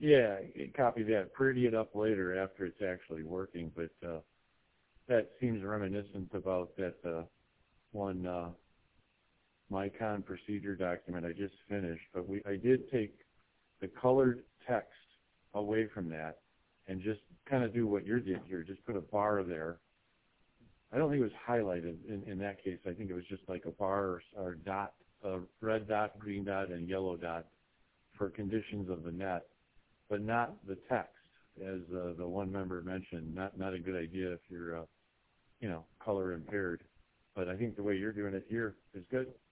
Yeah, copy that. Pretty it up later after it's actually working, but that seems reminiscent about that one MyCon procedure document I just finished. But I did take the colored text away from that and just kind of do what you did here. Just put a bar there. I don't think it was highlighted in that case. I think it was just like a bar or dot, a red dot, green dot, and yellow dot for conditions of the net, but not the text, as the one member mentioned. Not a good idea if you're, color impaired. But I think the way you're doing it here is good.